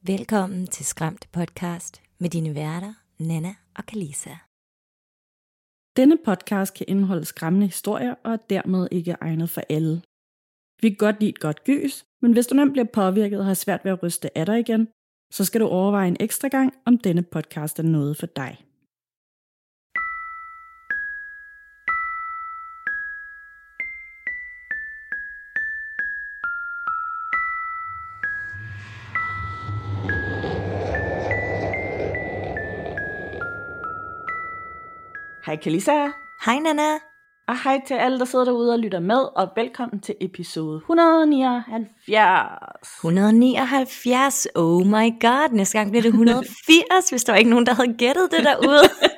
Velkommen til Skræmt Podcast med dine værter, Nana og Kalisa. Denne podcast kan indeholde skræmmende historier og er dermed ikke egnet for alle. Vi kan godt lide et godt gys, men hvis du nemt bliver påvirket og har svært ved at ryste af dig igen, så skal du overveje en ekstra gang, om denne podcast er noget for dig. Hej Kalisa. Hej Nana. Og hej til alle, der sidder derude og lytter med, og velkommen til episode 179. 179, oh my god, næste gang bliver det 180, hvis der var ikke nogen, der havde gættet det derude.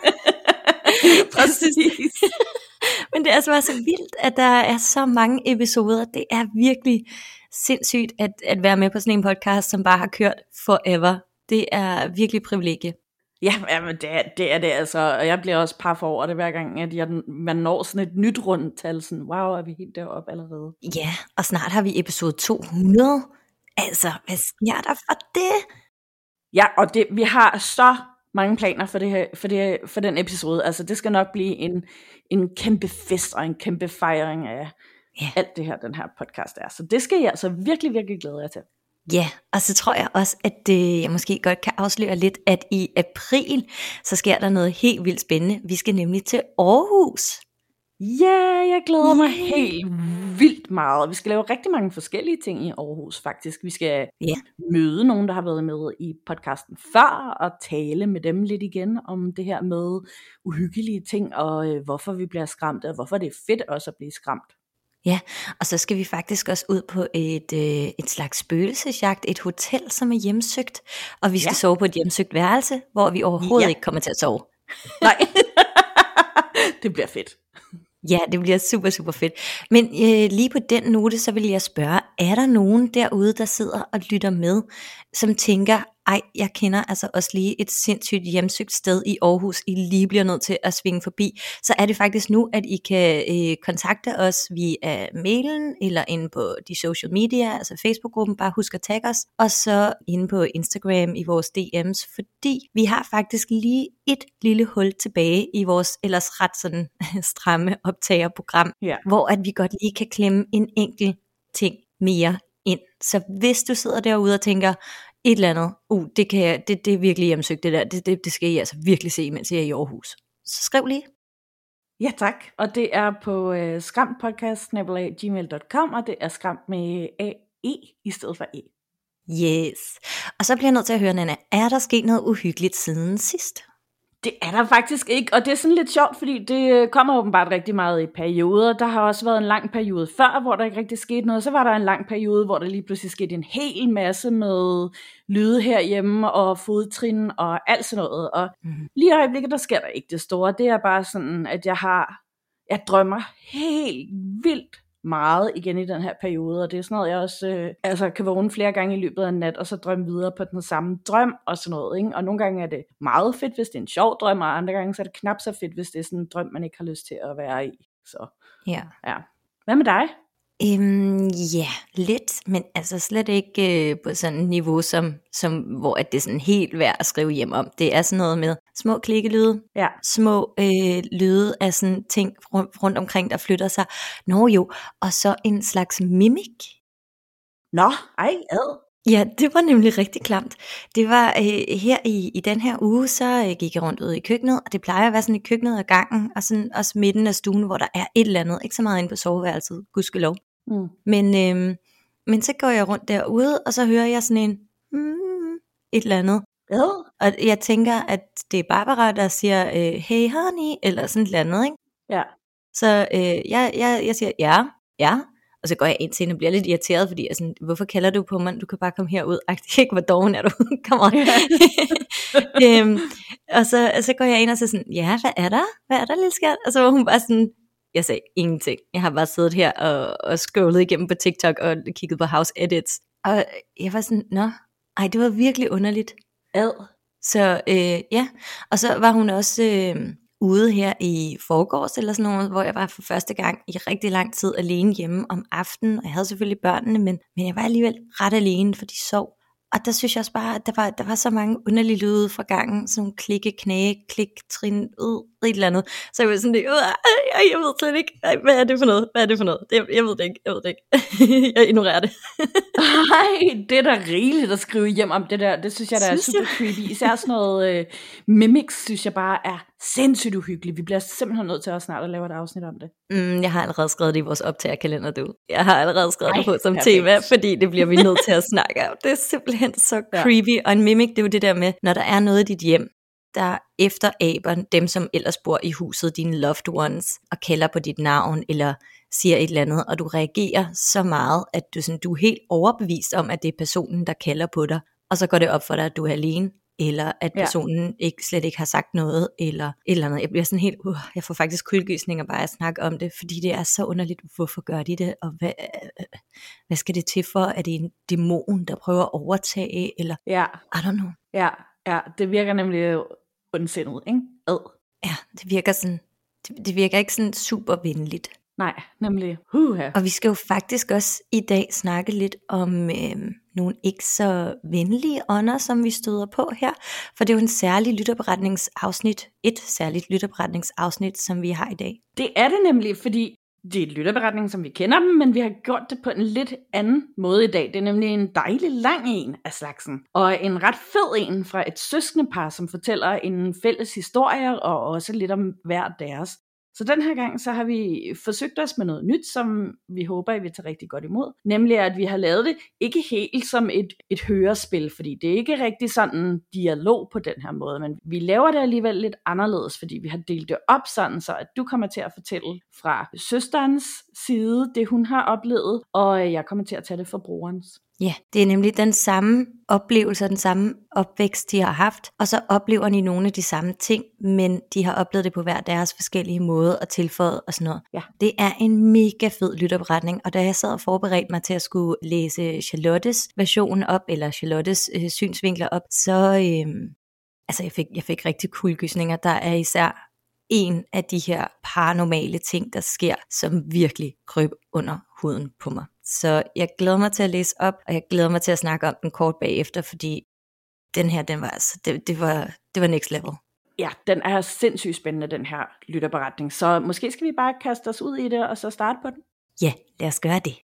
Præcis. Men det er altså bare så vildt, at der er så mange episoder. Det er virkelig sindssygt at være med på sådan en podcast, som bare har kørt forever. Det er virkelig privilegie. Ja, men det er det altså, og jeg bliver også par for over det hver gang, at man når sådan et nyt rundtal, sådan, wow, er vi helt deroppe allerede. Ja, og snart har vi episode 200. Altså, hvad sker der for det? Ja, og vi har så mange planer for den episode, altså det skal nok blive en kæmpe fest og en kæmpe fejring af alt det her, den her podcast er. Så det skal jeg altså virkelig, virkelig glæde jer til. Ja, og så tror jeg også, at jeg måske godt kan afsløre lidt, at i april, så sker der noget helt vildt spændende. Vi skal nemlig til Aarhus. Ja, jeg glæder mig helt vildt meget. Vi skal lave rigtig mange forskellige ting i Aarhus faktisk. Vi skal møde nogen, der har været med i podcasten før, og tale med dem lidt igen om det her med uhyggelige ting, og hvorfor vi bliver skræmt, og hvorfor det er fedt også at blive skræmt. Ja, og så skal vi faktisk også ud på et slags spøgelsesjagt, et hotel, som er hjemsøgt, og vi skal sove på et hjemsøgt værelse, hvor vi overhovedet ikke kommer til at sove. Nej, det bliver fedt. Ja, det bliver super, super fedt. Men lige på den note, så vil jeg spørge, er der nogen derude, der sidder og lytter med, som tænker, ej, jeg kender altså også lige et sindssygt hjemsøgt sted i Aarhus, I lige bliver nødt til at svinge forbi, så er det faktisk nu, at I kan kontakte os via mailen, eller inde på de social media, altså Facebook-gruppen, bare husk at tagge os, og så inde på Instagram i vores DM's, fordi vi har faktisk lige et lille hul tilbage i vores ellers ret sådan stramme optagerprogram, hvor at vi godt lige kan klemme en enkelt ting mere ind. Så hvis du sidder derude og tænker, et eller andet, det er virkelig hjemsøgt det der, det skal I altså virkelig se, mens I er i Aarhus. Så skriv lige. Ja tak, og det er på skræmtpodcast@gmail.com, og det er skræmt med AE i stedet for E. Yes, og så bliver jeg nødt til at høre, Nana, er der sket noget uhyggeligt siden sidst? Det er der faktisk ikke, og det er sådan lidt sjovt, fordi det kommer åbenbart rigtig meget i perioder. Der har også været en lang periode før, hvor der ikke rigtig skete noget. Så var der en lang periode, hvor der lige pludselig skete en hel masse med lyde herhjemme og fodtrin og alt sådan noget. Og lige i øjeblikket, der sker der ikke det store. Det er bare sådan, at jeg drømmer helt vildt meget igen i den her periode, og det er sådan noget, jeg også kan vågne flere gange i løbet af en nat, og så drømme videre på den samme drøm, og sådan noget, ikke? Og nogle gange er det meget fedt, hvis det er en sjov drøm, og andre gange så er det knap så fedt, hvis det er sådan en drøm, man ikke har lyst til at være i. Så ja. Hvad med dig? Ja, lidt, men altså slet ikke på sådan et niveau, som hvor at det er sådan helt værd at skrive hjem om. Det er sådan noget med små klikelyde, små lyde af sådan ting rundt omkring, der flytter sig. Nå jo, og så en slags mimik. Nå, ad. Ja, det var nemlig rigtig klamt. Det var her i den her uge, så gik jeg rundt ud i køkkenet, og det plejer at være sådan i køkkenet af gangen, og sådan også midten af stuen, hvor der er et eller andet, ikke så meget inde på soveværelset, gudskelov. Men så går jeg rundt derude, og så hører jeg sådan en et eller andet. Og jeg tænker, at det er Barbara, der siger, hey honey, eller sådan et eller andet, ikke? Ja. Så jeg siger, ja. Og så går jeg ind til hende og bliver lidt irriteret, fordi jeg sådan, hvorfor kalder du på mig? Du kan bare komme herud. Ikke, hvor doven er du? Kom on. Og så går jeg ind og så sådan, ja, hvad er der? Hvad er der, lille skat? Og så var hun bare sådan, jeg sagde ingenting. Jeg har bare siddet her og scrollet igennem på TikTok og kigget på house edits. Og jeg var sådan, det var virkelig underligt. Så og så var hun også ude her i forgårs eller sådan noget, hvor jeg var for første gang i rigtig lang tid alene hjemme om aftenen, og jeg havde selvfølgelig børnene, men jeg var alligevel ret alene, for de sov, Og der synes jeg også bare, at der var så mange underlige lyde fra gangen, sådan nogle klikke, knage, klik, trin, et eller andet. Så jeg var sådan lidt, jeg ved slet ikke, hvad er det for noget? Jeg ved det ikke. Jeg ignorerer det. Nej, det er da rigeligt at skrive hjem om det der. Det synes jeg, der er super creepy. Især sådan noget mimics, synes jeg bare er sindssygt uhyggeligt. Vi bliver simpelthen nødt til at snart at lave et afsnit om det. Jeg har allerede skrevet det i vores optagerkalender, du. Jeg har allerede skrevet det på som tema, fordi det bliver vi nødt til at snakke om. Det er simpelthen så creepy. Og en mimic, det er jo det der med, når der er noget i dit hjem, der efteraber dem, som ellers bor i huset, dine loved ones, og kalder på dit navn, eller siger et eller andet, og du reagerer så meget, at du er helt overbevist om, at det er personen, der kalder på dig, og så går det op for dig, at du er alene, eller at personen slet ikke har sagt noget, eller et eller andet. Jeg bliver sådan helt, jeg får faktisk kuldegysninger bare at snakke om det, fordi det er så underligt, hvorfor gør de det, og hvad skal det til for? Er det en dæmon, der prøver at overtage, eller I don't know. Ja, det virker nemlig ondsindet, ikke? Ja, det virker ikke sådan super venligt. Nej, nemlig. Og vi skal jo faktisk også i dag snakke lidt om nogle ikke så venlige ånder, som vi støder på her. For det er jo et særligt lytterberetningsafsnit, som vi har i dag. Det er det nemlig, fordi det er et lytterberetning, som vi kender dem, men vi har gjort det på en lidt anden måde i dag. Det er nemlig en dejlig lang en af slagsen, og en ret fed en fra et søskendepar, som fortæller en fælles historie, og også lidt om hver deres. Så den her gang, så har vi forsøgt os med noget nyt, som vi håber, I vil tage rigtig godt imod. Nemlig, at vi har lavet det ikke helt som et hørespil, fordi det er ikke rigtig sådan dialog på den her måde, men vi laver det alligevel lidt anderledes, fordi vi har delt det op sådan, så at du kommer til at fortælle fra søsterens side, det hun har oplevet, og jeg kommer til at tage det fra brorens. Ja, det er nemlig den samme oplevelse og den samme opvækst, de har haft, og så oplever de nogle af de samme ting, men de har oplevet det på hver deres forskellige måde og tilføjet og sådan noget. Ja. Det er en mega fed lytterberetning, og da jeg sad og forberedte mig til at skulle læse Charlottes version op, eller Charlottes synsvinkler op, så jeg fik rigtig kuldegysninger. Der er især en af de her paranormale ting, der sker, som virkelig kryb under huden på mig. Så jeg glæder mig til at læse op, og jeg glæder mig til at snakke om den kort bagefter, fordi den her, den var altså, det var next level. Ja, den er sindssygt spændende, den her lytterberetning. Så måske skal vi bare kaste os ud i det, og så starte på den? Ja, lad os gøre det.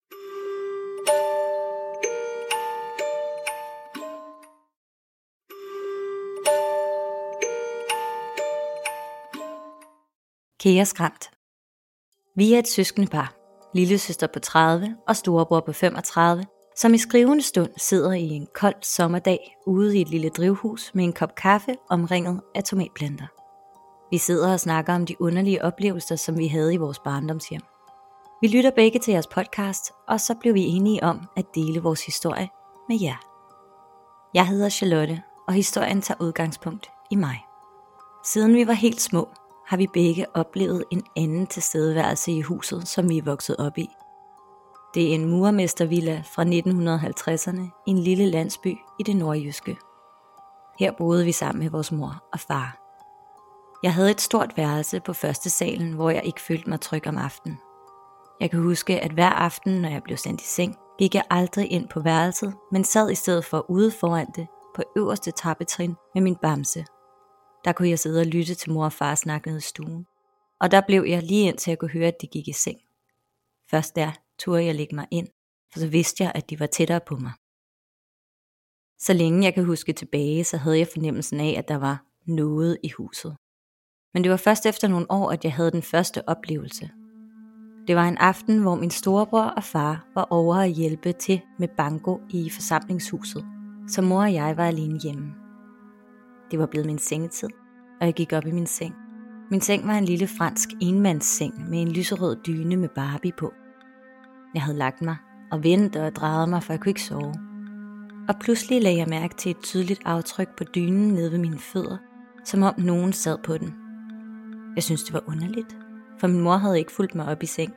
Kære Skræmt. Vi er et søskendepar, lillesøster på 30 og storebror på 35, som i skrivende stund sidder i en kold sommerdag ude i et lille drivhus med en kop kaffe omringet af tomatplanter. Vi sidder og snakker om de underlige oplevelser, som vi havde i vores barndomshjem. Vi lytter begge til jeres podcast, og så blev vi enige om at dele vores historie med jer. Jeg hedder Charlotte, og historien tager udgangspunkt i mig. Siden vi var helt små, har vi begge oplevet en anden tilstedeværelse i huset, som vi er vokset op i. Det er en murermestervilla fra 1950'erne i en lille landsby i det nordjyske. Her boede vi sammen med vores mor og far. Jeg havde et stort værelse på første salen, hvor jeg ikke følte mig tryg om aftenen. Jeg kan huske, at hver aften, når jeg blev sendt i seng, gik jeg aldrig ind på værelset, men sad i stedet for ude foran det på øverste trappetrin med min bamse. Der kunne jeg sidde og lytte til mor og far snakke i stuen. Og der blev jeg lige indtil jeg kunne høre, at de gik i seng. Først der turde jeg lægge mig ind, for så vidste jeg, at de var tættere på mig. Så længe jeg kan huske tilbage, så havde jeg fornemmelsen af, at der var noget i huset. Men det var først efter nogle år, at jeg havde den første oplevelse. Det var en aften, hvor min storebror og far var over at hjælpe til med banko i forsamlingshuset, så mor og jeg var alene hjemme. Det var blevet min sengetid, og jeg gik op i min seng. Min seng var en lille fransk enmandsseng med en lyserød dyne med Barbie på. Jeg havde lagt mig og ventet og drejet mig, for jeg kunne ikke sove. Og pludselig lagde jeg mærke til et tydeligt aftryk på dynen nede ved mine fødder, som om nogen sad på den. Jeg syntes, det var underligt, for min mor havde ikke fulgt mig op i seng.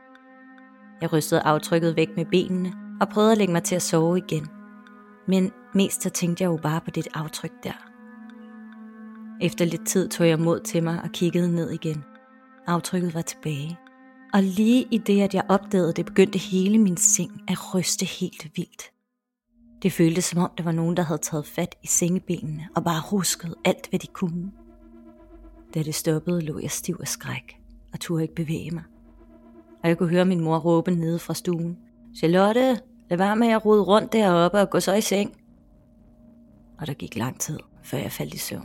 Jeg rystede aftrykket væk med benene og prøvede at lægge mig til at sove igen. Men mest så tænkte jeg jo bare på det aftryk der. Efter lidt tid tog jeg mod til mig og kiggede ned igen. Aftrykket var tilbage. Og lige i det, at jeg opdagede det, begyndte hele min seng at ryste helt vildt. Det føltes som om, der var nogen, der havde taget fat i sengebenene og bare ruskede alt, hvad de kunne. Da det stoppede, lå jeg stiv af skræk og turde ikke bevæge mig. Og jeg kunne høre min mor råbe nede fra stuen. Charlotte, lad være med at rode rundt deroppe og gå så i seng. Og der gik lang tid, før jeg faldt i søvn.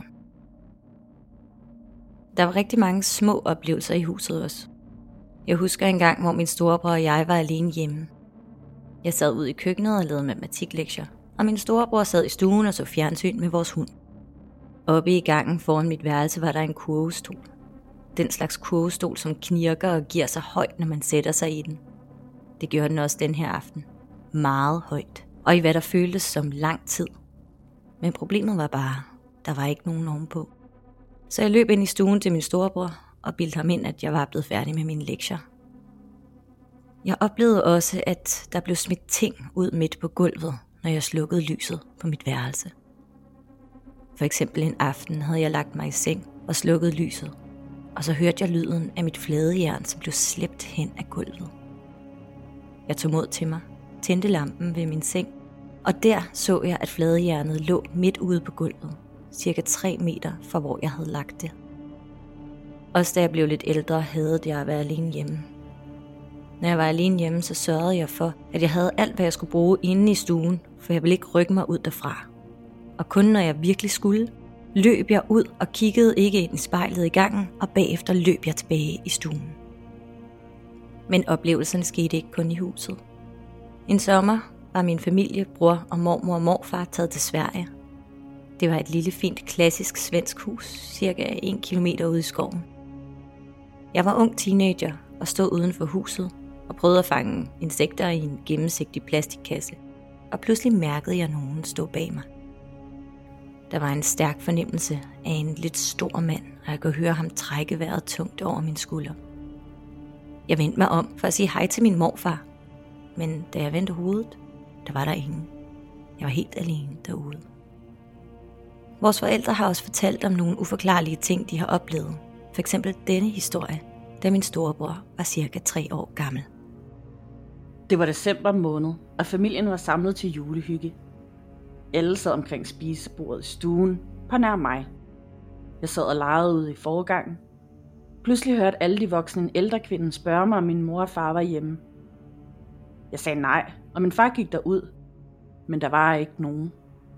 Der var rigtig mange små oplevelser i huset også. Jeg husker en gang, hvor min storebror og jeg var alene hjemme. Jeg sad ude i køkkenet og lavede matematiklektier, og min storebror sad i stuen og så fjernsyn med vores hund. Oppe i gangen foran mit værelse var der en kurvestol. Den slags kurvestol, som knirker og giver sig højt, når man sætter sig i den. Det gjorde den også den her aften. Meget højt. Og i hvad der føltes som lang tid. Men problemet var bare, der var ikke nogen ovenpå. Så jeg løb ind i stuen til min storebror og bildte ham ind, at jeg var blevet færdig med mine lektier. Jeg oplevede også, at der blev smidt ting ud midt på gulvet, når jeg slukkede lyset på mit værelse. For eksempel en aften havde jeg lagt mig i seng og slukket lyset, og så hørte jeg lyden af mit fladejern, som blev slæbt hen af gulvet. Jeg tog mod til mig, tændte lampen ved min seng, og der så jeg, at fladejernet lå midt ude på gulvet, cirka 3 meter fra hvor jeg havde lagt det. Også da jeg blev lidt ældre, hadede jeg at være alene hjemme. Når jeg var alene hjemme, så sørgede jeg for, at jeg havde alt, hvad jeg skulle bruge inde i stuen, for jeg ville ikke rykke mig ud derfra. Og kun når jeg virkelig skulle, løb jeg ud og kiggede ikke ind i spejlet i gangen, og bagefter løb jeg tilbage i stuen. Men oplevelserne skete ikke kun i huset. En sommer var min familie, bror og mormor og morfar taget til Sverige. Det var et lille, fint, klassisk svensk hus, cirka 1 kilometer ude i skoven. Jeg var ung teenager og stod uden for huset og prøvede at fange insekter i en gennemsigtig plastikkasse. Og pludselig mærkede jeg nogen stå bag mig. Der var en stærk fornemmelse af en lidt stor mand, og jeg kunne høre ham trække vejret tungt over min skulder. Jeg vendte mig om for at sige hej til min morfar, men da jeg vendte hovedet, der var der ingen. Jeg var helt alene derude. Vores forældre har også fortalt om nogle uforklarlige ting, de har oplevet. For eksempel denne historie, da min storebror var cirka 3 år gammel. Det var december måned, og familien var samlet til julehygge. Alle sad omkring spisebordet i stuen, på nær mig. Jeg sad og legede ude i forgangen. Pludselig hørte alle de voksne en ældre kvinde spørge mig, om min mor og far var hjemme. Jeg sagde nej, og min far gik derud, men der var ikke nogen.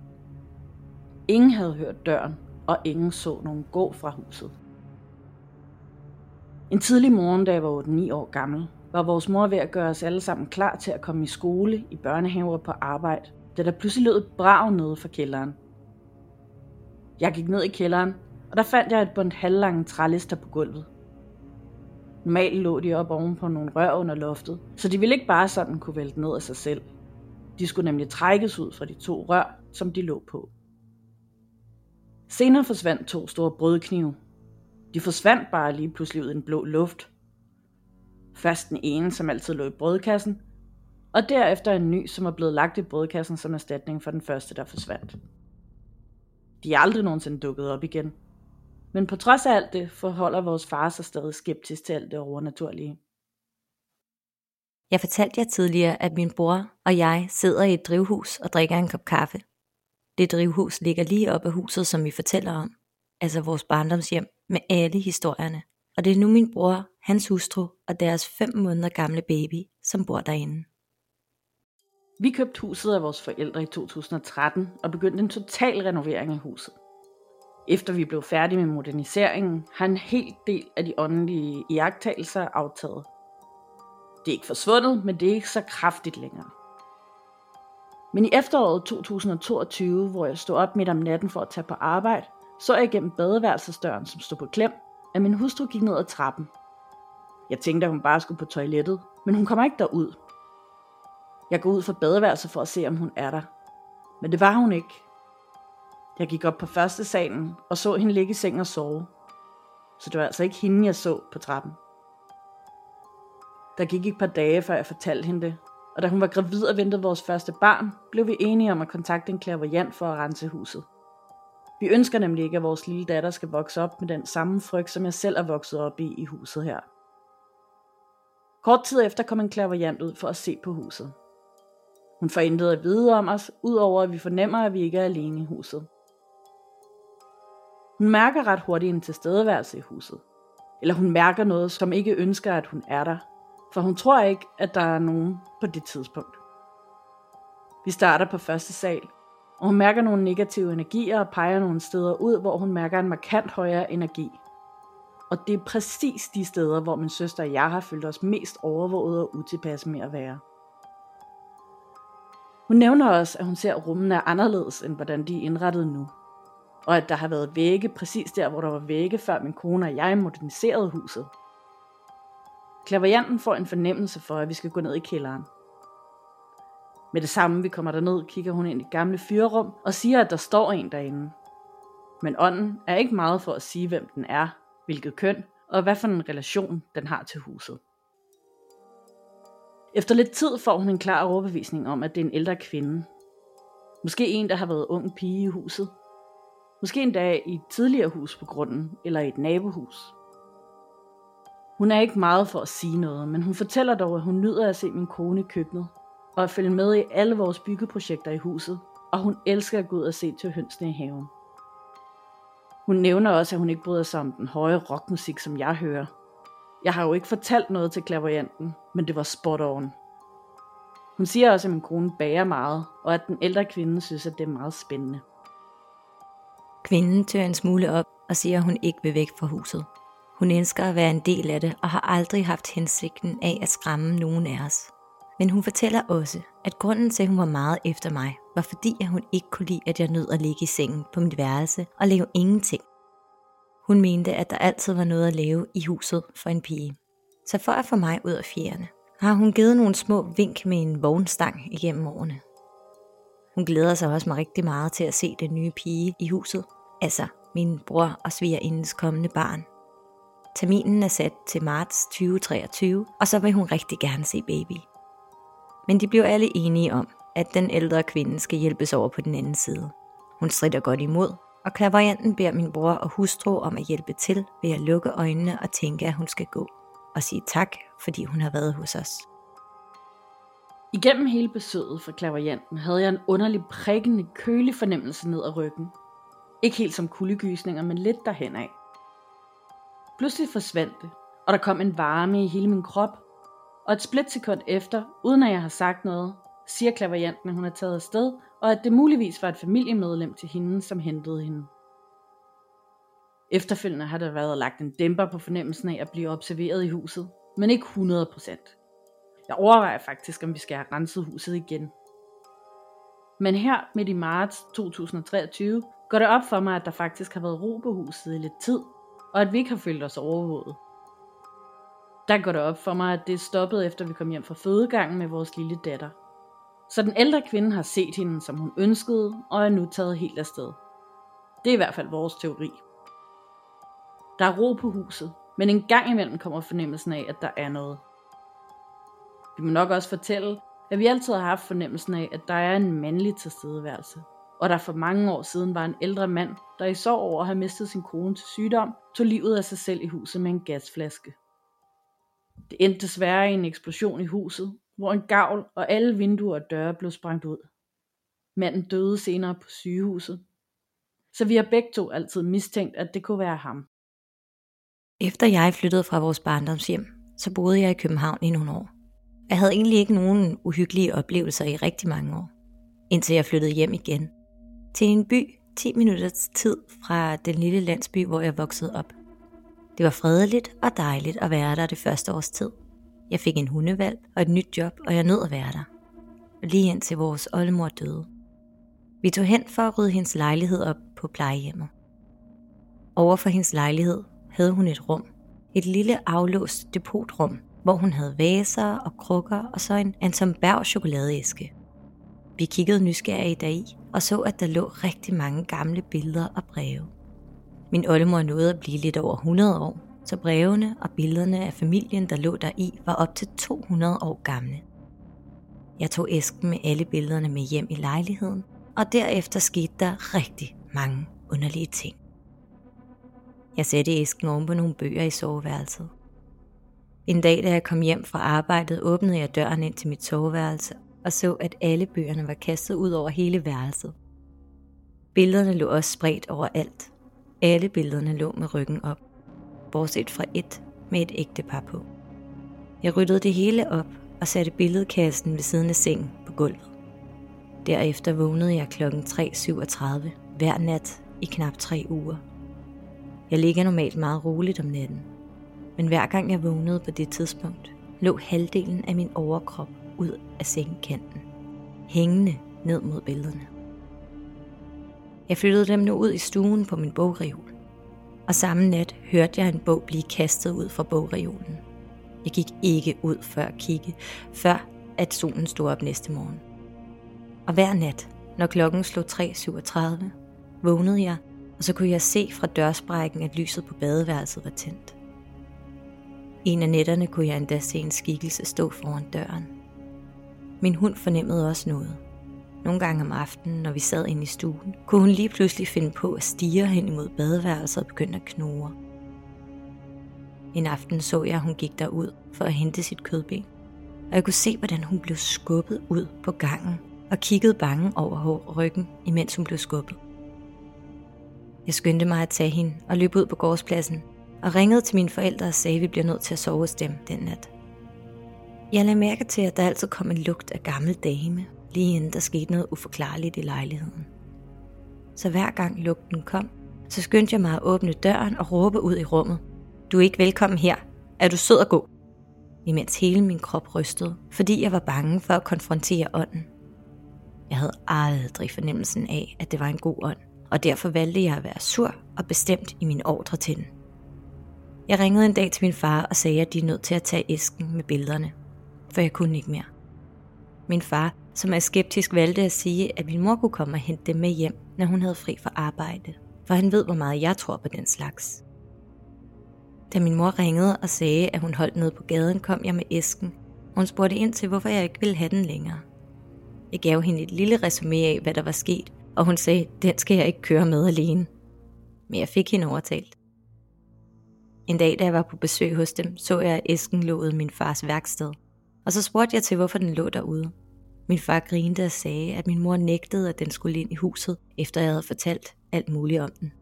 Ingen havde hørt døren, og ingen så nogen gå fra huset. En tidlig morgen, da jeg var 8-9 år gammel, var vores mor ved at gøre os alle sammen klar til at komme i skole, i børnehaver på arbejde, da der pludselig lød et brag nede fra kælderen. Jeg gik ned i kælderen, og der fandt jeg et bundt halvlange trælister på gulvet. Normalt lå de op oven på nogle rør under loftet, så de ville ikke bare sådan kunne vælte ned af sig selv. De skulle nemlig trækkes ud fra de 2 rør, som de lå på. Senere forsvandt 2 store brødknive. De forsvandt bare lige pludselig ud i den blå luft. Først den ene, som altid lå i brødkassen, og derefter en ny, som er blevet lagt i brødkassen som erstatning for den første, der forsvandt. De er aldrig nogensinde dukket op igen. Men på trods af alt det, forholder vores far sig stadig skeptisk til alt det overnaturlige. Jeg fortalte jer tidligere, at min bror og jeg sidder i et drivhus og drikker en kop kaffe. Det drivhus ligger lige op ad huset, som vi fortæller om, altså vores barndomshjem med alle historierne. Og det er nu min bror, hans hustru og deres 5 måneder gamle baby, som bor derinde. Vi købte huset af vores forældre i 2013 og begyndte en total renovering af huset. Efter vi blev færdige med moderniseringen, har en hel del af de åndelige iagttagelser aftaget. Det er ikke forsvundet, men det er ikke så kraftigt længere. Men i efteråret 2022, hvor jeg stod op midt om natten for at tage på arbejde, så jeg igennem badeværelsesdøren, som stod på klem, at min hustru gik ned ad trappen. Jeg tænkte, at hun bare skulle på toilettet, men hun kommer ikke derud. Jeg går ud for badeværelset for at se, om hun er der. Men det var hun ikke. Jeg gik op på første salen og så hende ligge i seng og sove. Så det var altså ikke hende, jeg så på trappen. Der gik et par dage, før jeg fortalte hende det. Og da hun var gravid og ventede vores første barn, blev vi enige om at kontakte en clairvoyant for at rense huset. Vi ønsker nemlig ikke, at vores lille datter skal vokse op med den samme frygt, som jeg selv er vokset op i huset her. Kort tid efter kom en clairvoyant ud for at se på huset. Hun får intet at vide om os, udover at vi fornemmer, at vi ikke er alene i huset. Hun mærker ret hurtigt en tilstedeværelse i huset. Eller hun mærker noget, som ikke ønsker, at hun er der. For hun tror ikke, at der er nogen på det tidspunkt. Vi starter på første sal, og hun mærker nogle negative energier og peger nogle steder ud, hvor hun mærker en markant højere energi. Og det er præcis de steder, hvor min søster og jeg har følt os mest overvåget og utilpasse med at være. Hun nævner også, at hun ser, at rummene er anderledes, end hvordan de er indrettet nu. Og at der har været vægge præcis der, hvor der var vægge, før min kone og jeg moderniserede huset. Clairvoyanten får en fornemmelse for, at vi skal gå ned i kælderen. Med det samme, vi kommer derned, kigger hun ind i gamle fyrerum og siger, at der står en derinde. Men ånden er ikke meget for at sige, hvem den er, hvilket køn og hvad for en relation den har til huset. Efter lidt tid får hun en klar overbevisning om, at det er en ældre kvinde. Måske en, der har været ung pige i huset. Måske endda i et tidligere hus på grunden, eller i et nabohus. Hun er ikke meget for at sige noget, men hun fortæller dog, at hun nyder at se min kone i køkkenet, og at følge med i alle vores byggeprojekter i huset, og hun elsker at gå ud og se til hønsene i haven. Hun nævner også, at hun ikke bryder sig om den høje rockmusik, som jeg hører. Jeg har jo ikke fortalt noget til clairvoyanten, men det var spot on. Hun siger også, at min kone bager meget, og at den ældre kvinde synes, at det er meget spændende. Kvinden tør en smule op og siger, at hun ikke vil væk fra huset. Hun ønsker at være en del af det og har aldrig haft hensigten af at skræmme nogen af os. Men hun fortæller også, at grunden til, at hun var meget efter mig, var fordi, at hun ikke kunne lide, at jeg nød at ligge i sengen på mit værelse og lave ingenting. Hun mente, at der altid var noget at lave i huset for en pige. Så for at få mig ud af fjerne, har hun givet nogle små vink med en vognstang igennem årene. Hun glæder sig også rigtig meget til at se den nye pige i huset, altså min bror og svigerindens kommende barn. Terminen er sat til marts 2023, og så vil hun rigtig gerne se baby. Men de blev alle enige om, at den ældre kvinde skal hjælpes over på den anden side. Hun stritter godt imod, og clairvoyanten beder min bror og hustru om at hjælpe til ved at lukke øjnene og tænke, at hun skal gå. Og sige tak, fordi hun har været hos os. Igennem hele besøget fra clairvoyanten havde jeg en underlig prikkende, kølig fornemmelse ned ad ryggen. Ikke helt som kuldegysninger, men lidt derhen af. Pludselig forsvandt det, og der kom en varme i hele min krop, og et splitsekund efter, uden at jeg har sagt noget, siger clairvoyanten, at hun er taget afsted, og at det muligvis var et familiemedlem til hende, som hentede hende. Efterfølgende har der været lagt en dæmper på fornemmelsen af at blive observeret i huset, men ikke 100%. Jeg overvejer faktisk, om vi skal have renset huset igen. Men her midt i marts 2023 går det op for mig, at der faktisk har været ro på huset i lidt tid, og at vi ikke har følt os overvåget. Der går det op for mig, at det er stoppet efter vi kom hjem fra fødegangen med vores lille datter. Så den ældre kvinde har set hende, som hun ønskede, og er nu taget helt afsted. Det er i hvert fald vores teori. Der er ro på huset, men en gang imellem kommer fornemmelsen af, at der er noget. Vi må nok også fortælle, at vi altid har haft fornemmelsen af, at der er en mandlig tilstedeværelse. Og der for mange år siden var en ældre mand, der i sorg over at have mistet sin kone til sygdom, tog livet af sig selv i huset med en gasflaske. Det endte desværre i en eksplosion i huset, hvor en gavl og alle vinduer og døre blev sprængt ud. Manden døde senere på sygehuset, så vi har begge to altid mistænkt, at det kunne være ham. Efter jeg flyttede fra vores barndomshjem, så boede jeg i København i nogle år. Jeg havde egentlig ikke nogen uhyggelige oplevelser i rigtig mange år, indtil jeg flyttede hjem igen. Til en by 10 minutters tid fra den lille landsby, hvor jeg voksede op. Det var fredeligt og dejligt at være der det første års tid. Jeg fik en hundevalp og et nyt job, og jeg nød at være der. Lige indtil vores oldemor døde. Vi tog hen for at rydde hendes lejlighed op på plejehjemmet. Over for hendes lejlighed havde hun et rum. Et lille aflåst depotrum, hvor hun havde vaser og krukker og så en Anton Berg chokoladeæske. Vi kiggede nysgerrige deri og så, at der lå rigtig mange gamle billeder og breve. Min oldemor nåede at blive lidt over 100 år, så brevene og billederne af familien, der lå deri, var op til 200 år gamle. Jeg tog æsken med alle billederne med hjem i lejligheden, og derefter skete der rigtig mange underlige ting. Jeg satte æsken oven på nogle bøger i soveværelset. En dag, da jeg kom hjem fra arbejdet, åbnede jeg døren ind til mit soveværelse og så, at alle bøgerne var kastet ud over hele værelset. Billederne lå også spredt overalt. Alle billederne lå med ryggen op, bortset fra et med et ægtepar på. Jeg ryddede det hele op og satte billedkassen ved siden af sengen på gulvet. Derefter vågnede jeg kl. 3:37 hver nat i knap 3 uger. Jeg ligger normalt meget roligt om natten, men hver gang jeg vågnede på det tidspunkt, lå halvdelen af min overkrop ud af sengekanten, hængende ned mod billederne. Jeg flyttede dem nu ud i stuen på min bogreol, og samme nat hørte jeg en bog blive kastet ud fra bogreolen. Jeg gik ikke ud for at kigge, før at solen stod op næste morgen. Og hver nat, når klokken slog 3:37, vågnede jeg, og så kunne jeg se fra dørsprækken, at lyset på badeværelset var tændt. En af nætterne kunne jeg endda se en skikkelse stå foran døren. Min hund fornemmede også noget. Nogle gange om aftenen, når vi sad inde i stuen, kunne hun lige pludselig finde på at stirre hen imod badeværelset og begynde at knurre. En aften så jeg, at hun gik derud for at hente sit kødben, og jeg kunne se, hvordan hun blev skubbet ud på gangen og kiggede bange over ryggen, imens hun blev skubbet. Jeg skyndte mig at tage hende og løb ud på gårdspladsen og ringede til mine forældre og sagde, at vi bliver nødt til at sove hos dem den nat. Jeg lagde mærke til, at der altid kom en lugt af gammel dame, lige inden der skete noget uforklarligt i lejligheden. Så hver gang lugten kom, så skyndte jeg mig at åbne døren og råbe ud i rummet: "Du er ikke velkommen her. Er du sød at gå?" Imens hele min krop rystede, fordi jeg var bange for at konfrontere ånden. Jeg havde aldrig fornemmelsen af, at det var en god ånd, og derfor valgte jeg at være sur og bestemt i min ordre til den. Jeg ringede en dag til min far og sagde, at de er nødt til at tage æsken med billederne, for jeg kunne ikke mere. Min far, som er skeptisk, valgte at sige, at min mor kunne komme og hente dem med hjem, når hun havde fri fra arbejde, for han ved, hvor meget jeg tror på den slags. Da min mor ringede og sagde, at hun holdt nede på gaden, kom jeg med æsken, og hun spurgte ind til, hvorfor jeg ikke ville have den længere. Jeg gav hende et lille resumé af, hvad der var sket, og hun sagde, den skal jeg ikke køre med alene. Men jeg fik hende overtalt. En dag, da jeg var på besøg hos dem, så jeg, at æsken lå ude i min fars værksted, og så spurgte jeg til, hvorfor den lå derude. Min far grinte og sagde, at min mor nægtede, at den skulle ind i huset, efter jeg havde fortalt alt muligt om den.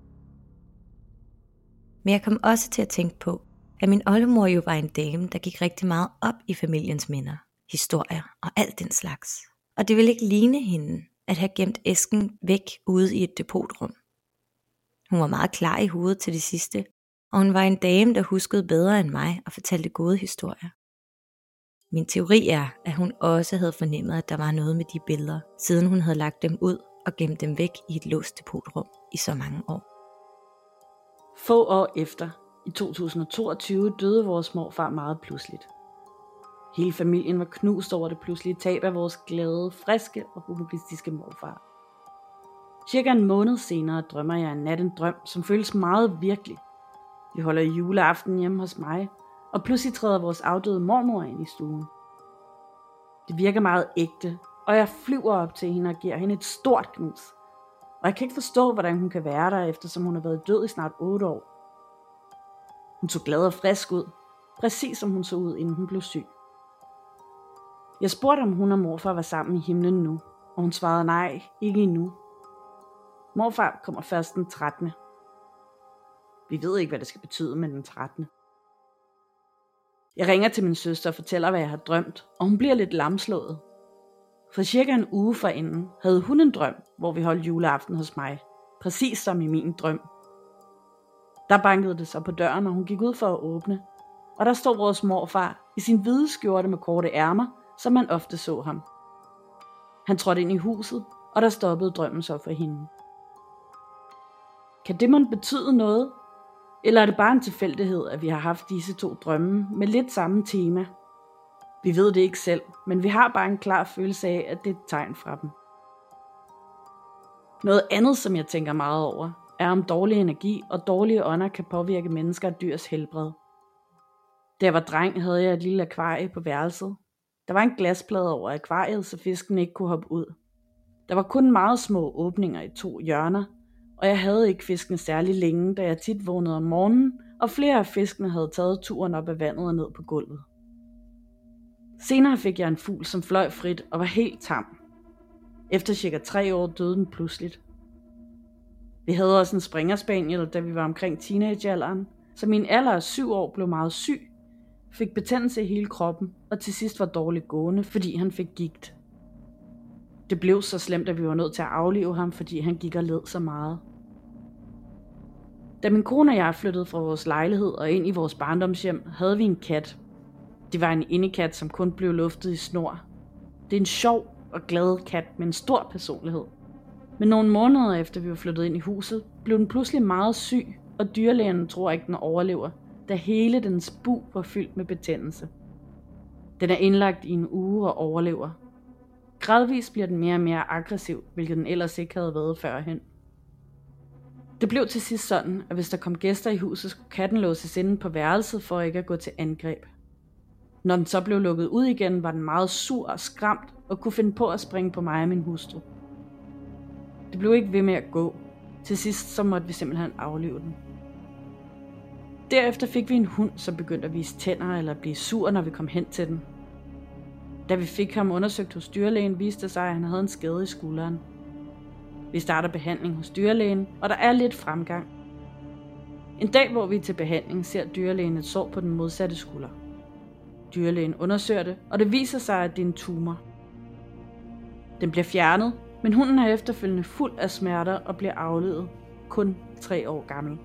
Men jeg kom også til at tænke på, at min oldemor jo var en dame, der gik rigtig meget op i familiens minder, historier og alt den slags. Og det ville ikke ligne hende at have gemt æsken væk ude i et depotrum. Hun var meget klar i hovedet til det sidste, og hun var en dame, der huskede bedre end mig og fortalte gode historier. Min teori er, at hun også havde fornemmet, at der var noget med de billeder, siden hun havde lagt dem ud og gemt dem væk i et låst depotrum i så mange år. Få år efter, i 2022, døde vores morfar meget pludseligt. Hele familien var knust over det pludselige tab af vores glade, friske og humoristiske morfar. Cirka en måned senere drømmer jeg en nat en drøm, som føles meget virkelig. Vi holder juleaften hjemme hos mig, og pludselig træder vores afdøde mormor ind i stuen. Det virker meget ægte, og jeg flyver op til hende og giver hende et stort knus. Og jeg kan ikke forstå, hvordan hun kan være der, eftersom hun har været død i snart 8 år. Hun så glad og frisk ud, præcis som hun så ud, inden hun blev syg. Jeg spurgte, om hun og morfar var sammen i himlen nu, og hun svarede nej, ikke endnu. Morfar kommer først den 13. Vi ved ikke, hvad det skal betyde med den 13. Jeg ringer til min søster og fortæller, hvad jeg har drømt, og hun bliver lidt lamslået. For cirka en uge forinden havde hun en drøm, hvor vi holdt juleaften hos mig, præcis som i min drøm. Der bankede det så på døren, og hun gik ud for at åbne, og der stod vores morfar i sin hvide skjorte med korte ærmer, som man ofte så ham. Han trådte ind i huset, og der stoppede drømmen så for hende. Kan det mon betyde noget? Eller er det bare en tilfældighed, at vi har haft disse 2 drømme med lidt samme tema? Vi ved det ikke selv, men vi har bare en klar følelse af, at det er et tegn fra dem. Noget andet, som jeg tænker meget over, er om dårlig energi og dårlige ånder kan påvirke mennesker og dyrs helbred. Da jeg var dreng, havde jeg et lille akvarie på værelset. Der var en glasplade over akvariet, så fisken ikke kunne hoppe ud. Der var kun meget små åbninger i 2 hjørner, og jeg havde ikke fiskene særlig længe, da jeg tit vågnede om morgenen, og flere af fiskene havde taget turen op ad vandet og ned på gulvet. Senere fik jeg en fugl, som fløj frit og var helt tam. Efter cirka 3 år døde den pludseligt. Vi havde også en springerspaniel, da vi var omkring teenagealderen, som i en alder af 7 år blev meget syg, fik betændelse i hele kroppen og til sidst var dårligt gående, fordi han fik gigt. Det blev så slemt, at vi var nødt til at aflive ham, fordi han gik og led så meget. Da min kone og jeg flyttede fra vores lejlighed og ind i vores barndomshjem, havde vi en kat. Det var en indekat, som kun blev luftet i snor. Det er en sjov og glad kat med en stor personlighed. Men nogle måneder efter vi var flyttet ind i huset, blev den pludselig meget syg, og dyrlægen tror ikke, den overlever, da hele dens bug var fyldt med betændelse. Den er indlagt i en uge og overlever. Gradvist bliver den mere og mere aggressiv, hvilket den ellers ikke havde været førhen. Det blev til sidst sådan, at hvis der kom gæster i huset, skulle katten låses inde på værelset for ikke at gå til angreb. Når den så blev lukket ud igen, var den meget sur og skræmt og kunne finde på at springe på mig og min hustru. Det blev ikke ved med at gå. Til sidst så måtte vi simpelthen aflive den. Derefter fik vi en hund, som begyndte at vise tænder eller blive sur, når vi kom hen til den. Da vi fik ham undersøgt hos dyrlægen, viste det sig, at han havde en skade i skulderen. Vi starter behandling hos dyrlægen, og der er lidt fremgang. En dag, hvor vi er til behandling, ser dyrlægen et sår på den modsatte skulder. Dyrlægen undersøger det, og det viser sig, at det er en tumor. Den bliver fjernet, men hunden er efterfølgende fuld af smerter og bliver aflivet, kun 3 år gammel.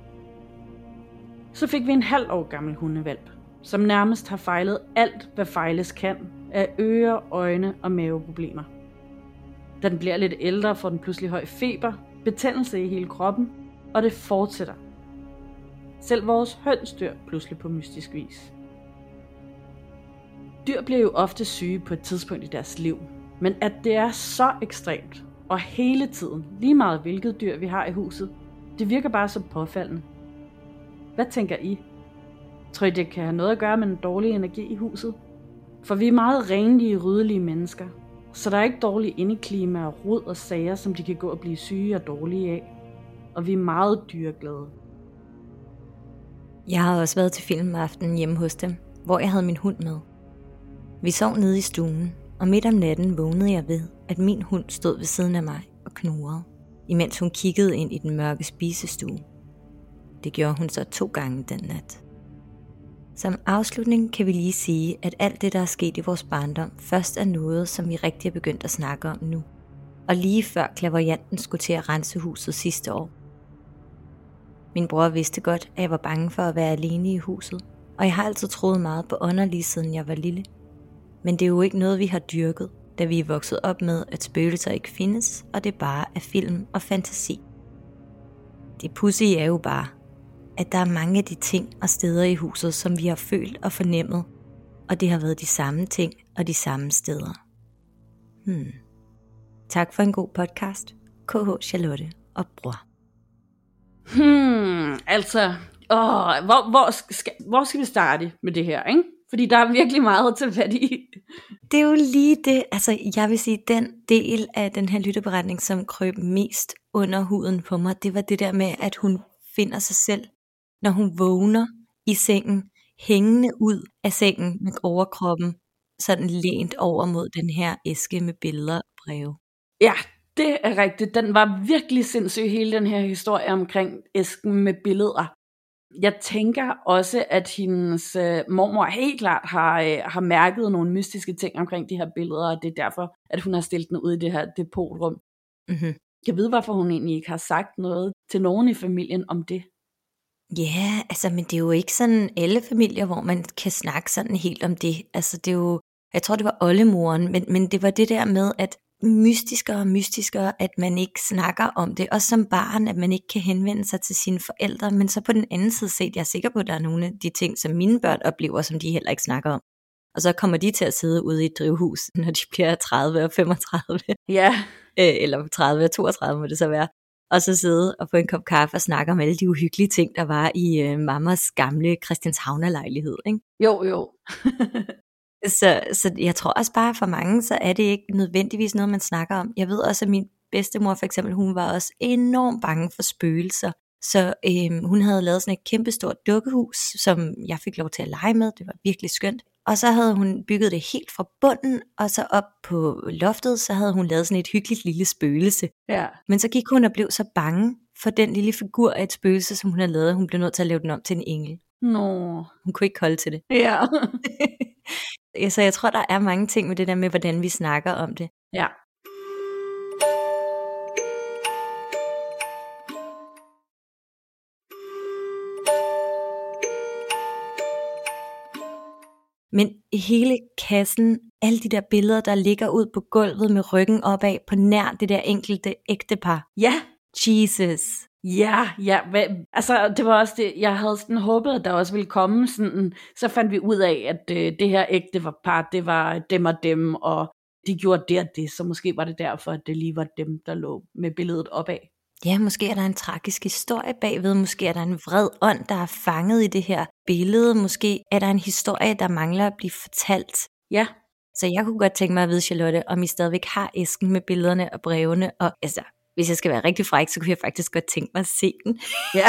Så fik vi en halv år gammel hundevalp, som nærmest har fejlet alt, hvad fejles kan, af ører, øjne og maveproblemer. Da den bliver lidt ældre, får den pludselig høj feber, betændelse i hele kroppen, og det fortsætter. Selv vores høns dør pludselig på mystisk vis. Dyr bliver jo ofte syge på et tidspunkt i deres liv, men at det er så ekstremt, og hele tiden, lige meget hvilket dyr vi har i huset, det virker bare så påfaldende. Hvad tænker I? Tror I, det kan have noget at gøre med den dårlige energi i huset? For vi er meget renlige, ryddelige mennesker, så der er ikke dårlige indeklima og rod og sager, som de kan gå og blive syge og dårlige af. Og vi er meget dyreglade. Jeg har også været til filmaften hjemme hos dem, hvor jeg havde min hund med. Vi sov nede i stuen, og midt om natten vågnede jeg ved, at min hund stod ved siden af mig og knurrede, imens hun kiggede ind i den mørke spisestue. Det gjorde hun så 2 gange den nat. Som afslutning kan vi lige sige, at alt det, der er sket i vores barndom, først er noget, som vi rigtig er begyndt at snakke om nu. Og lige før clairvoyanten skulle til at rense huset sidste år. Min bror vidste godt, at jeg var bange for at være alene i huset, og jeg har altid troet meget på ånder lige siden jeg var lille. Men det er jo ikke noget, vi har dyrket, da vi er vokset op med, at spøgelser ikke findes, og det bare er film og fantasi. Det pudsige er jo bare, at der er mange af de ting og steder i huset, som vi har følt og fornemmet, og det har været de samme ting og de samme steder. Tak for en god podcast. KH, Charlotte og bror. Hvor skal vi starte med det her, ikke? Fordi der er virkelig meget til fat i. Det er jo lige det, altså jeg vil sige, den del af den her lytteberetning, som krøb mest under huden på mig, det var det der med, at hun finder sig selv, når hun vågner i sengen, hængende ud af sengen med overkroppen, sådan lænt over mod den her æske med billeder og breve. Ja, det er rigtigt. Den var virkelig sindssyg, hele den her historie omkring æsken med billeder. Jeg tænker også, at hendes mormor helt klart har mærket nogle mystiske ting omkring de her billeder, og det er derfor, at hun har stillet den ud i det her depotrum. Mm-hmm. Jeg ved, hvorfor hun egentlig ikke har sagt noget til nogen i familien om det. Ja, altså, men det er jo ikke sådan alle familier, hvor man kan snakke sådan helt om det. Altså, det er jo, jeg tror, det var oldemoren, men det var det der med, at mystiskere, at man ikke snakker om det. Også som barn, at man ikke kan henvende sig til sine forældre. Men så på den anden side set, jeg er sikker på, at der er nogle af de ting, som mine børn oplever, som de heller ikke snakker om. Og så kommer de til at sidde ude i et drivhus, når de bliver 30 og 35. Ja. Eller 30 og 32 må det så være. Og så sidde og få en kop kaffe og snakke om alle de uhyggelige ting, der var i mammas gamle Christianshavner-lejlighed, ikke? Jo. Så jeg tror også bare for mange, så er det ikke nødvendigvis noget, man snakker om. Jeg ved også, at min bedstemor for eksempel, hun var også enormt bange for spøgelser. Så hun havde lavet sådan et kæmpestort dukkehus, som jeg fik lov til at lege med. Det var virkelig skønt. Og så havde hun bygget det helt fra bunden, og så op på loftet, så havde hun lavet sådan et hyggeligt lille spøgelse. Ja. Men så gik hun og blev så bange for den lille figur af et spøgelse, som hun havde lavet. Hun blev nødt til at lave den om til en engel. Nå. Hun kunne ikke holde til det. Ja. Så jeg tror, der er mange ting med det der med, hvordan vi snakker om det. Ja. Men hele kassen, alle de der billeder, der ligger ud på gulvet med ryggen opad på nær det der enkelte ægtepar. Ja. Jesus. Ja, altså det var også det, jeg havde sådan håbet, at der også ville komme sådan, så fandt vi ud af, at det her ægtepar, det var dem og dem, og de gjorde det og det, så måske var det derfor, at det lige var dem, der lå med billedet opad. Ja, måske er der en tragisk historie bagved, måske er der en vred ånd, der er fanget i det her billede, måske er der en historie, der mangler at blive fortalt. Ja. Så jeg kunne godt tænke mig at vide, Charlotte, om I stadigvæk har æsken med billederne og brevene, og altså, hvis jeg skal være rigtig fræk, så kunne jeg faktisk godt tænke mig at se den. Ja.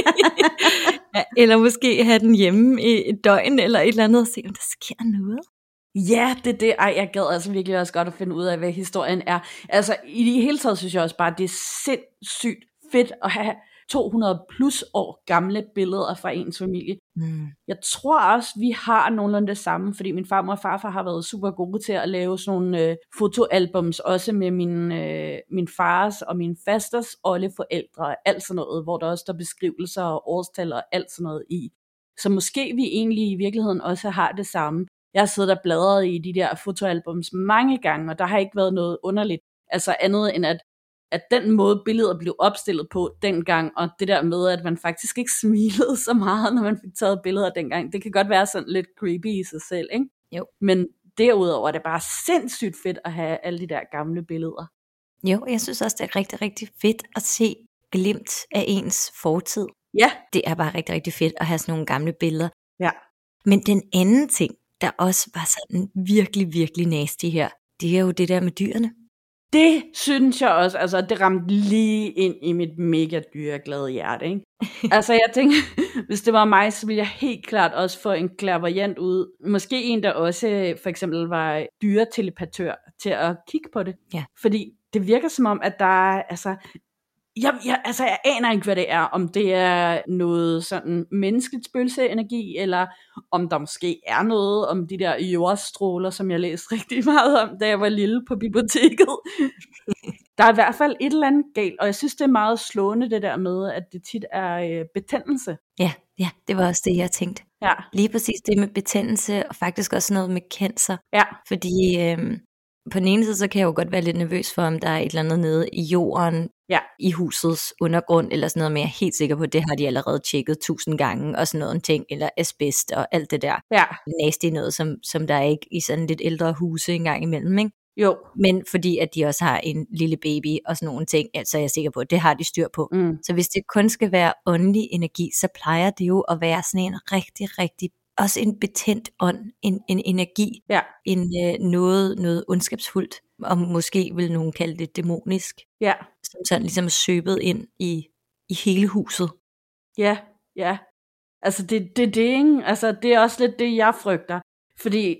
Eller måske have den hjemme i et døgn eller et eller andet, og se om der sker noget. Ja, det er det. Ej, jeg gad altså virkelig også godt at finde ud af, hvad historien er. Altså, i det hele taget synes jeg også bare, det er sindssygt fedt at have 200 plus år gamle billeder fra ens familie. Jeg tror også, vi har nogenlunde det samme, fordi min farmor og farfar har været super gode til at lave sådan nogle fotoalbums, også med min fars og min fasters oldeforældre og alt sådan noget, hvor der også står beskrivelser og årstal og alt sådan noget i. Så måske vi egentlig i virkeligheden også har det samme. Jeg har siddet og bladret i de der fotoalbums mange gange, og der har ikke været noget underligt. Altså andet end, at den måde billeder blev opstillet på dengang, og det der med, at man faktisk ikke smilede så meget, når man fik taget billeder dengang, det kan godt være sådan lidt creepy i sig selv, ikke? Jo. Men derudover er det bare sindssygt fedt at have alle de der gamle billeder. Jo, jeg synes også, det er rigtig, rigtig fedt at se glimt af ens fortid. Ja. Det er bare rigtig, rigtig fedt at have sådan nogle gamle billeder. Ja. Men den anden ting, der også var sådan virkelig, virkelig nasty her, det er jo det der med dyrene. Det synes jeg også, altså det ramte lige ind i mit mega dyreglade hjerte, ikke? Altså jeg tænker, hvis det var mig, så ville jeg helt klart også få en clairvoyant ud. Måske en, der også for eksempel var dyretelepatør til at kigge på det. Ja. Fordi det virker som om, at der er, altså... Jeg aner ikke, hvad det er, om det er noget sådan menneskeligt spøgelseenergi, eller om der måske er noget om de der jordstråler, som jeg læste rigtig meget om, da jeg var lille på biblioteket. Der er i hvert fald et eller andet galt, og jeg synes, det er meget slående det der med, at det tit er betændelse. Ja, det var også det, jeg tænkte. Ja. Lige præcis det med betændelse, og faktisk også noget med cancer. Ja. Fordi på den ene side, så kan jeg jo godt være lidt nervøs for, om der er et eller andet nede i jorden, i husets undergrund, eller sådan noget, men jeg er helt sikker på, at det har de allerede tjekket 1000 gange, og sådan noget ting, eller asbest, og alt det der nasty noget, som der er ikke i sådan lidt ældre huse engang imellem, ikke? Jo. Men fordi at de også har en lille baby, og sådan nogle ting, så er jeg sikker på, at det har de styr på. Så hvis det kun skal være åndelig energi, så plejer det jo at være sådan en rigtig, rigtig også en betændt ånd, en energi, noget ondskabsfuldt, og måske vil nogen kalde det dæmonisk, som sådan ligesom søbet ind i hele huset. Ja. Altså det ikke? Altså det er også lidt det, jeg frygter, fordi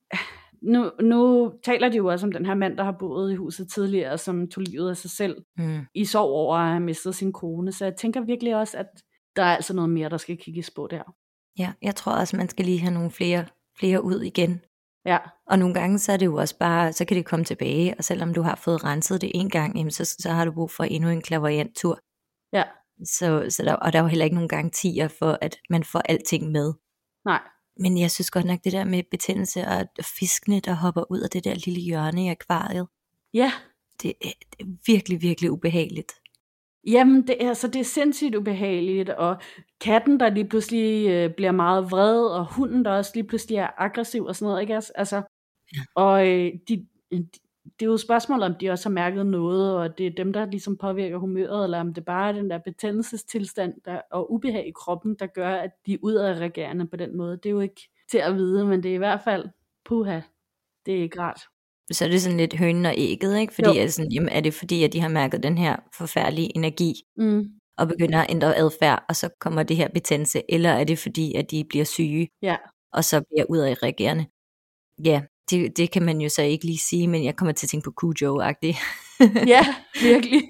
nu taler de jo også om den her mand, der har boet i huset tidligere, som tog livet af sig selv i sorg over at have mistet sin kone, så jeg tænker virkelig også, at der er altså noget mere, der skal kigges på der. Ja, jeg tror også, man skal lige have nogle flere ud igen. Ja. Og nogle gange, så er det jo også bare, så kan det komme tilbage, og selvom du har fået renset det en gang, jamen, så har du brug for endnu en clairvoyant tur. Ja. Så der er jo heller ikke nogen garantier for, at man får alting med. Nej. Men jeg synes godt nok, det der med betændelse og fiskene, der hopper ud af det der lille hjørne i akvariet. Ja. Det er virkelig, virkelig ubehageligt. Jamen, det er sindssygt ubehageligt, og katten, der lige pludselig bliver meget vred, og hunden, der også lige pludselig er aggressiv og sådan noget, ikke? Altså, og det er jo spørgsmålet, om de også har mærket noget, og det er dem, der ligesom påvirker humøret, eller om det bare er den der betændelsestilstand og ubehag i kroppen, der gør, at de er udadreagerende på den måde. Det er jo ikke til at vide, men det er i hvert fald puha. Det er ikke rart. Så er det sådan lidt hønen og ægget, ikke? Fordi jamen, er det fordi, at de har mærket den her forfærdelige energi, og begynder at ændre adfærd, og så kommer det her betændelse, eller er det fordi, at de bliver syge? Ja. og så bliver jeg udadreagerende. Ja, det kan man jo så ikke lige sige, men jeg kommer til at tænke på Cujo-agtigt. Ja, virkelig.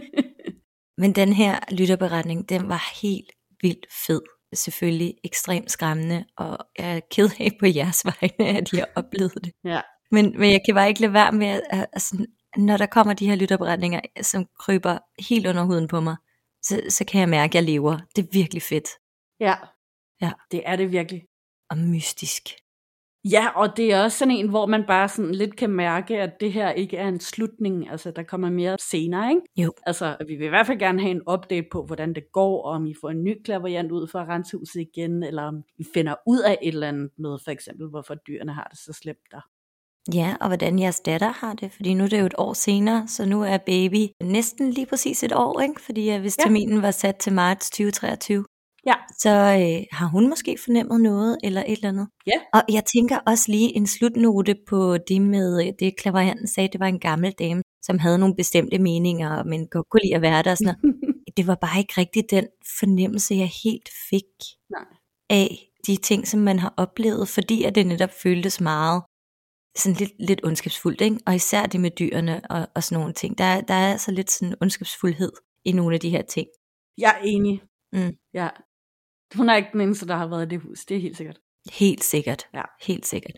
Men den her lytterberetning, den var helt vildt fed. Selvfølgelig ekstremt skræmmende, og jeg er ked af på jeres vegne, at I har oplevet det. Ja. Men jeg kan bare ikke lade være med, altså, når der kommer de her lytterberetninger, som kryber helt under huden på mig, så kan jeg mærke, at jeg lever. Det er virkelig fedt. Ja, Ja. Det er det virkelig. Og mystisk. Ja, og det er også sådan en, hvor man bare sådan lidt kan mærke, at det her ikke er en slutning. Altså, der kommer mere senere, ikke? Jo. Altså, vi vil i hvert fald gerne have en update på, hvordan det går, og om I får en ny klaverjant ud fra renshuset igen, eller om I finder ud af et eller andet med, for eksempel, hvorfor dyrene har det så slemt der. Ja, og hvordan jeres datter har det, fordi nu er det jo et år senere, så nu er baby næsten lige præcis et år, ikke? Fordi hvis terminen var sat til marts 2023, så har hun måske fornemmet noget, eller et eller andet. Ja. Og jeg tænker også lige en slutnote på det med, det klaverjanten sagde, det var en gammel dame, som havde nogle bestemte meninger, men godt kunne lide at være der og sådan noget. Det var bare ikke rigtig den fornemmelse, jeg helt fik af de ting, som man har oplevet, fordi at det netop føltes meget sådan lidt ondskabsfuldt, ikke? Og især det med dyrene og sådan nogle ting. Der er altså lidt sådan ondskabsfuldhed i nogle af de her ting. Jeg er enig. Mm. Ja. Hun er ikke den eneste, der har været i det hus. Det er helt sikkert. Helt sikkert. Ja. Helt sikkert.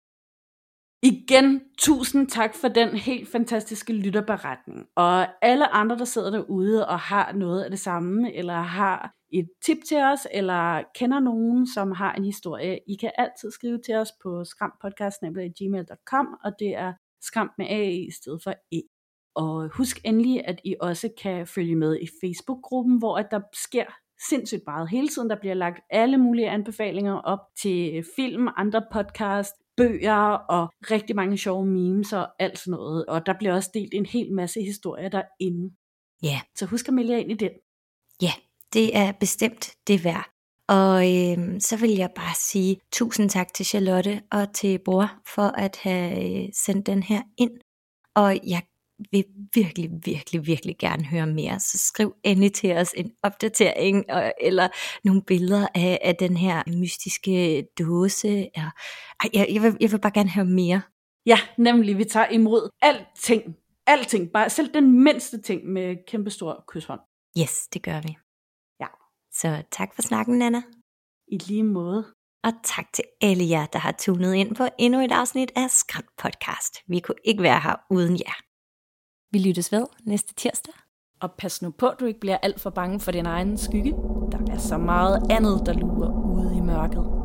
Igen, tusind tak for den helt fantastiske lytterberetning. Og alle andre, der sidder derude og har noget af det samme, eller har et tip til os, eller kender nogen, som har en historie, I kan altid skrive til os på skrampodcast@gmail.com, og det er skramp med A i stedet for E. Og husk endelig, at I også kan følge med i Facebook-gruppen, hvor at der sker sindssygt meget hele tiden. Der bliver lagt alle mulige anbefalinger op til film, andre podcast, bøger og rigtig mange sjove memes og alt sådan noget. Og der bliver også delt en hel masse historier derinde. Ja. Så husk at melde jer ind i den. Ja, det er bestemt det værd. Og så vil jeg bare sige tusind tak til Charlotte og til Bror for at have sendt den her ind. Og jeg vil virkelig, virkelig, virkelig gerne høre mere. Så skriv endelig til os en opdatering eller nogle billeder af den her mystiske dåse. Jeg vil bare gerne høre mere. Ja, nemlig. Vi tager imod alting. Alting. Bare selv den mindste ting med kæmpestor kyshånd. Yes, det gør vi. Ja. Så tak for snakken, Nanna. I lige måde. Og tak til alle jer, der har tunet ind på endnu et afsnit af Skræmt Podcast. Vi kunne ikke være her uden jer. Vi lyttes ved næste tirsdag. Og pas nu på, at du ikke bliver alt for bange for din egen skygge. Der er så meget andet, der lurer ude i mørket.